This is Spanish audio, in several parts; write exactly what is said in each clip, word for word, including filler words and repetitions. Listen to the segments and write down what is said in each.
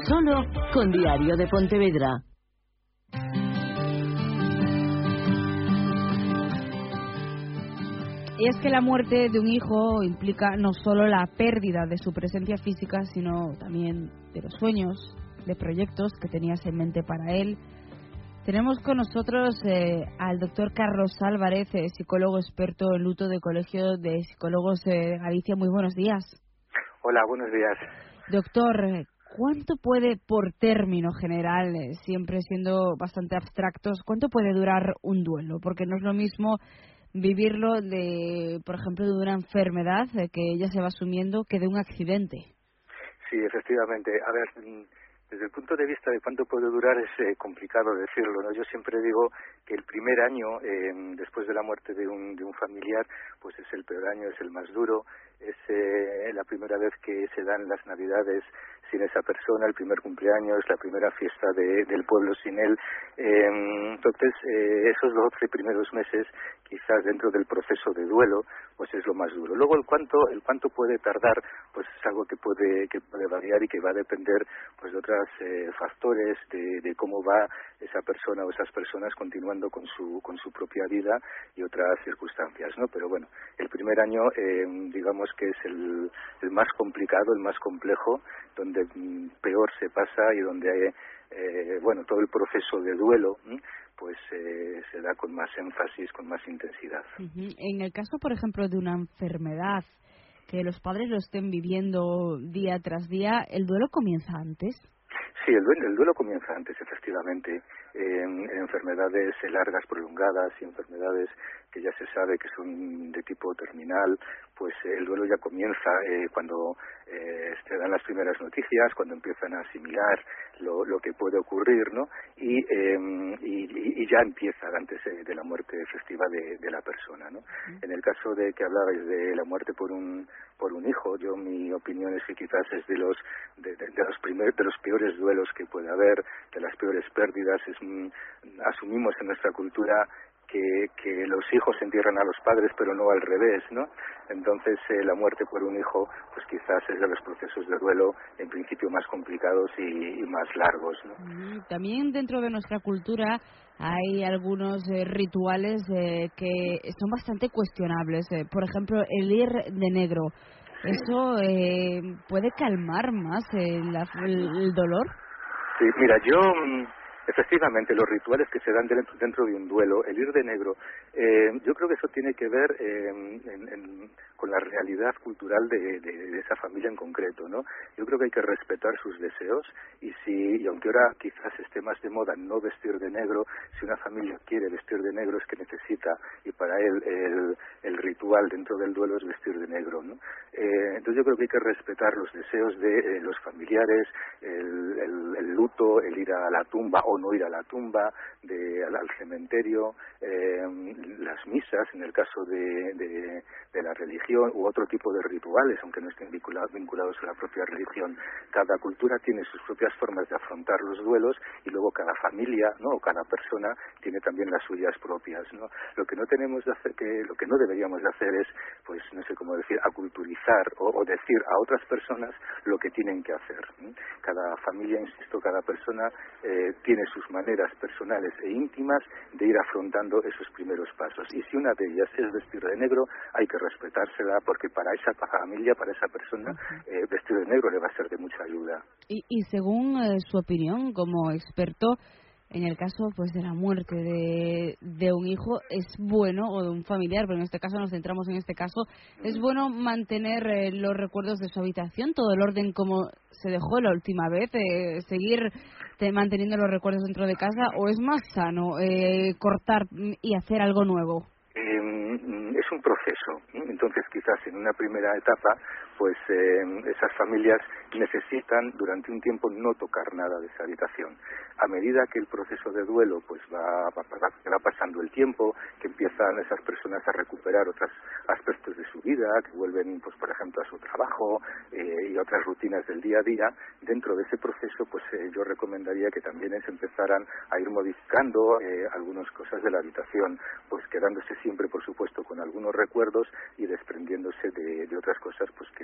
solo con Diario de Pontevedra. Y es que la muerte de un hijo implica no solo la pérdida de su presencia física, sino también de los sueños, de proyectos que tenías en mente para él. Tenemos con nosotros eh, al doctor Carlos Álvarez, eh, psicólogo experto en luto del Colegio de Psicólogos de Galicia. Muy buenos días. Hola, buenos días. Doctor, eh, ¿cuánto puede, por término general, eh, siempre siendo bastante abstractos, cuánto puede durar un duelo? Porque no es lo mismo vivirlo de, por ejemplo, de una enfermedad eh, que ella se va asumiendo que de un accidente. Sí, efectivamente. A ver, desde el punto de vista de cuánto puede durar es eh, complicado decirlo, ¿no? Yo siempre digo que el primer año, eh, después de la muerte de un, de un familiar, pues es el peor año, es el más duro, es eh, la primera vez que se dan las Navidades sin esa persona, el primer cumpleaños, la primera fiesta de, del pueblo sin él. Eh, entonces, eh, esos doce primeros meses, quizás dentro del proceso de duelo, pues es lo más duro. Luego, el cuánto, el cuánto puede tardar, pues es algo que puede, que puede variar y que va a depender, pues, de otros eh, factores, de, de cómo va esa persona o esas personas continuando con su, con su propia vida y otras circunstancias, ¿no? Pero bueno, el primer año, eh, digamos que es el, el más complicado, el más complejo, donde peor se pasa y donde hay, eh, bueno, todo el proceso de duelo, ¿eh? pues eh, se da con más énfasis, con más intensidad. Uh-huh. En el caso, por ejemplo, de una enfermedad, que los padres lo estén viviendo día tras día, ¿el duelo comienza antes? Sí, el duelo, el duelo comienza antes, efectivamente. En, en enfermedades largas, prolongadas y enfermedades que ya se sabe que son de tipo terminal, pues eh, el duelo ya comienza eh, cuando eh, se dan las primeras noticias, cuando empiezan a asimilar lo, lo que puede ocurrir, ¿no? Y, eh, y, y ya empieza antes eh, de la muerte efectiva de, de la persona, ¿no? Uh-huh. En el caso de que hablabais de la muerte por un por un hijo, yo mi opinión es que quizás es de los de, de, de los primer, de los peores duelos que puede haber, de las peores pérdidas. Es, mm, asumimos en nuestra cultura que, que los hijos entierran a los padres, pero no al revés, ¿no? Entonces, eh, la muerte por un hijo, pues quizás es de los procesos de duelo, en principio, más complicados y, y más largos, ¿no? También dentro de nuestra cultura hay algunos eh, rituales eh, que son bastante cuestionables. Eh, por ejemplo, el ir de negro. Sí. ¿Eso eh, puede calmar más eh, la, el, el dolor? Sí, mira, yo... Efectivamente, los rituales que se dan dentro, dentro de un duelo, el ir de negro, eh, yo creo que eso tiene que ver eh, en, en, con la realidad cultural de, de, de esa familia en concreto, ¿no? Yo creo que hay que respetar sus deseos y si, y aunque ahora quizás esté más de moda no vestir de negro, si una familia quiere vestir de negro es que necesita, y para él el, el ritual dentro del duelo es vestir de negro, ¿no? Eh, entonces yo creo que hay que respetar los deseos de eh, los familiares, el, el, el luto, el ir a la tumba o no ir a la tumba, de, al, al cementerio, eh, las misas, en el caso de, de, de la religión, u otro tipo de rituales, aunque no estén vinculados, vinculados a la propia religión. Cada cultura tiene sus propias formas de afrontar los duelos y luego cada familia, ¿no?, o cada persona tiene también las suyas propias, ¿no? Lo que no tenemos de hacer, que lo que no deberíamos de hacer es, pues, no sé cómo decir, aculturizar o, o decir a otras personas lo que tienen que hacer, ¿sí? Cada familia, insisto, cada persona eh, tiene sus maneras personales e íntimas de ir afrontando esos primeros pasos. Y si una de ellas es vestir de negro, hay que respetársela, porque para esa familia, para esa persona, eh, vestir de negro le va a ser de mucha ayuda. Y, y según eh, su opinión como experto, en el caso pues de la muerte de, de un hijo, es bueno, o de un familiar, pero en este caso nos centramos en este caso, es bueno mantener eh, los recuerdos de su habitación, todo el orden como se dejó la última vez, eh, seguir te, manteniendo los recuerdos dentro de casa, o es más sano eh, cortar y hacer algo nuevo? Eh, es un proceso, ¿eh? Entonces quizás en una primera etapa pues eh, esas familias necesitan durante un tiempo no tocar nada de esa habitación. A medida que el proceso de duelo pues va, va, va, va pasando el tiempo, que empiezan esas personas a recuperar otros aspectos de su vida, que vuelven pues por ejemplo a su trabajo eh, y otras rutinas del día a día, dentro de ese proceso pues eh, yo recomendaría que también se empezaran a ir modificando eh, algunas cosas de la habitación, pues quedándose siempre por supuesto con algunos recuerdos y desprendiéndose de, de otras cosas pues que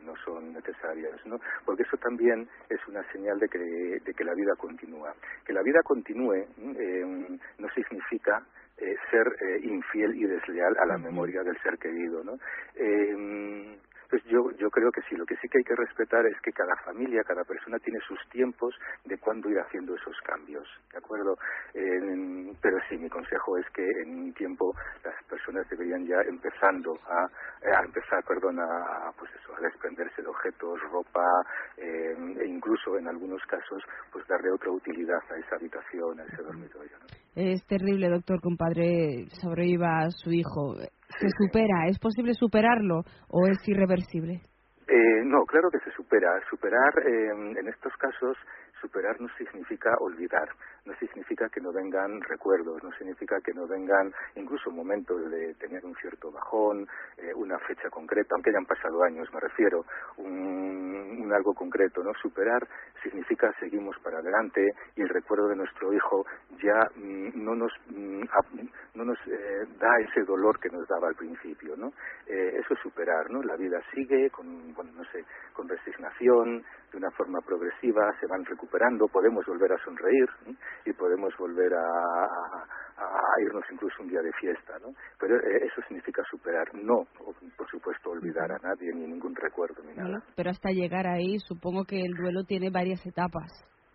no son necesarias, ¿no? Porque eso también es una señal de que, de que la vida continúa. Que la vida continúe eh, no significa eh, ser eh, infiel y desleal a la memoria del ser querido, ¿no? Eh, Pues yo, yo creo que sí, lo que sí que hay que respetar es que cada familia, cada persona tiene sus tiempos de cuándo ir haciendo esos cambios, ¿de acuerdo? Eh, pero sí, mi consejo es que en un tiempo las personas deberían ya empezando a, a empezar, perdón, a, pues eso, a desprenderse de objetos, ropa, eh, e incluso en algunos casos, pues darle otra utilidad a esa habitación, a ese dormitorio, ¿no? Es terrible, doctor, que un padre sobreviva a su hijo. ¿Se supera? ¿Es posible superarlo o es irreversible? Eh, no, claro que se supera. Superar, eh, en estos casos, superar no significa olvidar, no significa que no vengan recuerdos, no significa que no vengan incluso momentos de tener un cierto bajón, eh, una fecha concreta, aunque hayan pasado años, me refiero, un, un algo concreto, ¿no? Superar significa seguimos para adelante y el recuerdo de nuestro hijo ya mm, no nos mm, ap, no nos eh, da ese dolor que nos daba al principio, ¿no? Eh, eso es superar, ¿no? La vida sigue con, con no sé, con resignación, de una forma progresiva, se van recuperando, podemos volver a sonreír, ¿sí? Y podemos volver a, a, a irnos incluso un día de fiesta, ¿no? Pero eh, eso significa superar, no, por supuesto, olvidar a nadie, ni ningún recuerdo, ni nada. Pero hasta llegar ahí, supongo que el duelo tiene varias etapas.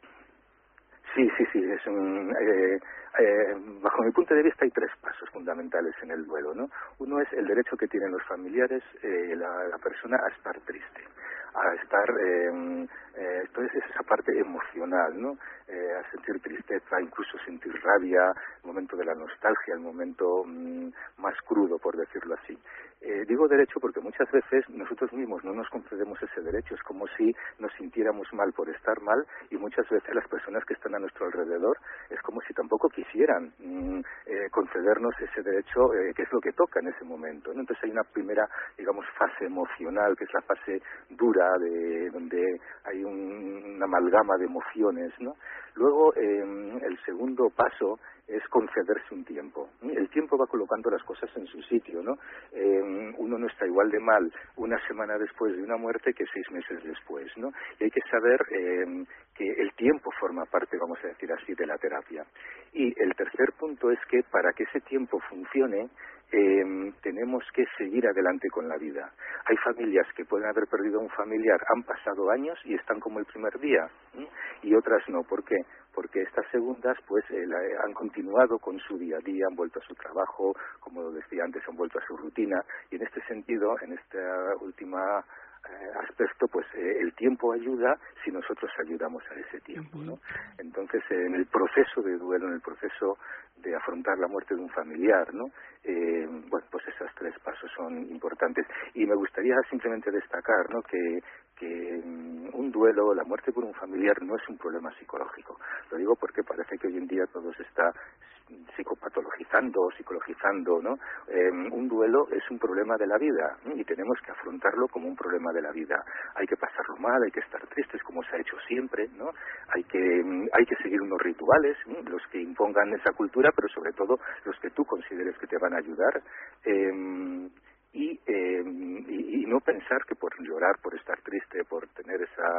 Sí, sí, sí, es un, eh, eh, bajo mi punto de vista hay tres pasos fundamentales en el duelo, ¿no? Uno es el derecho que tienen los familiares, eh, la, la persona a estar triste, a estar, eh, eh, entonces es esa parte emocional, ¿no? Eh, a sentir tristeza, incluso sentir rabia, el momento de la nostalgia, el momento mmm, más crudo, por decirlo así. Eh, digo derecho porque muchas veces nosotros mismos no nos concedemos ese derecho, es como si nos sintiéramos mal por estar mal y muchas veces las personas que están a nuestro alrededor es como si tampoco quisieran mmm, eh, concedernos ese derecho eh, que es lo que toca en ese momento, ¿no? Entonces hay una primera, digamos, fase emocional que es la fase dura de donde hay un, una amalgama de emociones, ¿no? Luego eh, el segundo paso es concederse un tiempo. El tiempo va colocando las cosas en su sitio, ¿no? Eh, uno no está igual de mal una semana después de una muerte que seis meses después, ¿no? Y hay que saber eh, que el tiempo forma parte, vamos a decir así, de la terapia. Y el tercer punto es que para que ese tiempo funcione, Eh, tenemos que seguir adelante con la vida. Hay familias que pueden haber perdido a un familiar, han pasado años y están como el primer día, ¿sí? Y otras no. ¿Por qué? Porque estas segundas pues eh, la, han continuado con su día a día, han vuelto a su trabajo, como lo decía antes, han vuelto a su rutina, y en este sentido, en esta última eh, aspecto, pues eh, el tiempo ayuda si nosotros ayudamos a ese tiempo, ¿no? Entonces, eh, en el proceso de duelo, en el proceso de afrontar la muerte de un familiar, ¿no? Eh, bueno, pues esos tres pasos son importantes. Y me gustaría simplemente destacar, ¿no?, que, que um, un duelo, la muerte por un familiar, no es un problema psicológico. Lo digo porque parece que hoy en día todo se está psicopatologizando o psicologizando, ¿no? Eh, un duelo es un problema de la vida, ¿no? Y tenemos que afrontarlo como un problema de la vida. Hay que pasarlo mal, hay que estar tristes como se ha hecho siempre, ¿no? Hay que hay que seguir unos rituales, ¿no?, los que impongan esa cultura, pero sobre todo los que tú consideres que te van a ayudar. Eh, y, eh, y, y no pensar que por llorar, por estar triste, por tener esa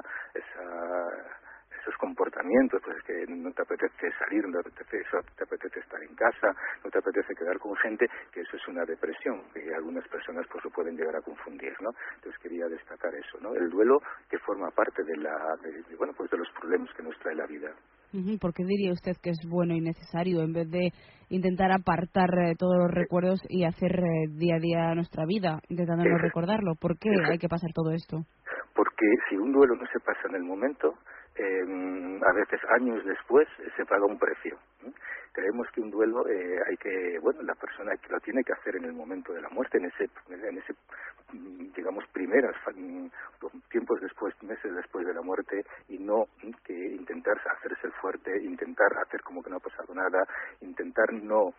esa esos comportamientos, pues es que no te apetece salir, no te apetece, eso, te apetece estar en casa, no te apetece quedar con gente, que eso es una depresión, que algunas personas pues lo pueden llegar a confundir, ¿no? Entonces quería destacar eso, ¿no? El duelo que forma parte de la, de, de, bueno, pues de los problemas que nos trae la vida. ¿Por qué diría usted que es bueno y necesario en vez de intentar apartar eh, todos los recuerdos y hacer eh, día a día nuestra vida intentando no recordarlo? ¿Por qué hay que pasar todo esto? Porque si un duelo no se pasa en el momento, eh, a veces años después eh, se paga un precio. ¿eh? Creemos que un duelo eh, hay que, bueno, la persona que lo tiene que hacer en el momento de la muerte, en ese, en ese digamos, primeras tiempos después, meses después de la muerte, y no que intentar hacerse el fuerte, intentar hacer como que no ha pasado nada, intentar no,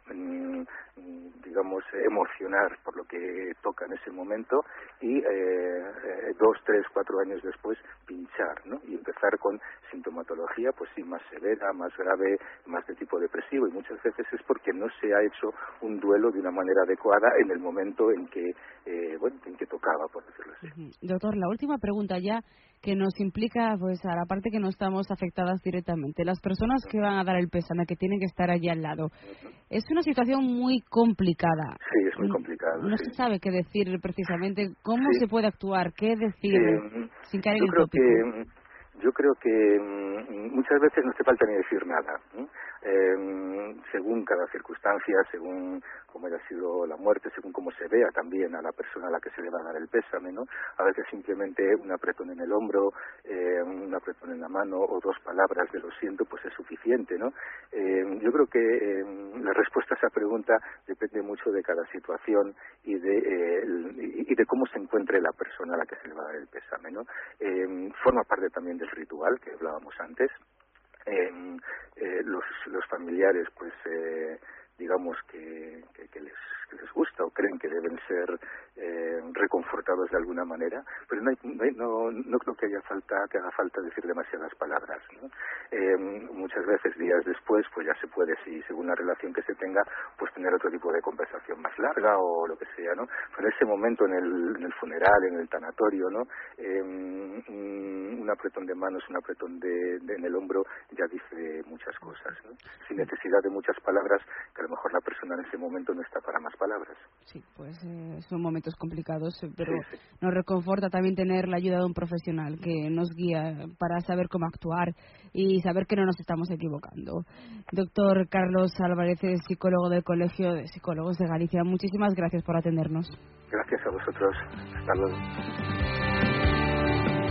digamos, emocionar por lo que toca en ese momento, y eh, dos, tres, cuatro años después pinchar, ¿no? Y empezar con sintomatología, pues sí, más severa, más grave, más de tipo depresivo, y muchas veces es porque no se ha hecho un duelo de una manera adecuada en el momento en que, eh, bueno, en que tocaba, por decirlo así. Uh-huh. Doctor, la última pregunta ya, que nos implica pues a la parte que no estamos afectadas directamente. Las personas que van a dar el pésame, que tienen que estar allí al lado, uh-huh. es una situación muy complicada. Sí, es muy complicado. No, no sí. se sabe qué decir precisamente, cómo sí. se puede actuar, qué decir, eh, sin caer yo en el creo tópico. que Yo creo que mmm, muchas veces no hace falta ni decir nada. ¿eh? Eh, según cada circunstancia, según cómo haya sido la muerte, según cómo se vea también a la persona a la que se le va a dar el pésame, ¿no? A veces simplemente un apretón en el hombro, eh, un apretón en la mano o dos palabras de lo siento, pues es suficiente, ¿no? Eh, yo creo que eh, la respuesta a esa pregunta depende mucho de cada situación y de eh, el, y de cómo se encuentre la persona a la que se le va a dar el pésame, ¿no? Eh, forma parte también del ritual que hablábamos antes. Eh, eh, los, los familiares, pues, eh, digamos que, que, que, les, que les gusta o creen que deben ser eh, reconfortados de alguna manera, pero no, hay, no, hay, no, no creo que haya falta que haga falta decir demasiadas palabras, ¿no? Eh, muchas veces días después, pues ya se puede, si según la relación que se tenga, pues tener otro tipo de conversación más larga o lo que sea, ¿no? Pero en ese momento, en el, en el funeral, en el tanatorio, ¿no? Eh, un apretón de manos, un apretón de, de en el hombro ya dice muchas cosas, ¿no? Sin necesidad de muchas palabras, que a lo mejor la persona en ese momento no está para más palabras. Sí, pues eh, son momentos complicados, pero sí, sí. nos reconforta también tener la ayuda de un profesional que nos guía para saber cómo actuar y saber que no nos estamos equivocando. Doctor Carlos Álvarez, psicólogo del Colegio de Psicólogos de Galicia, muchísimas gracias por atendernos. Gracias a vosotros. Hasta luego.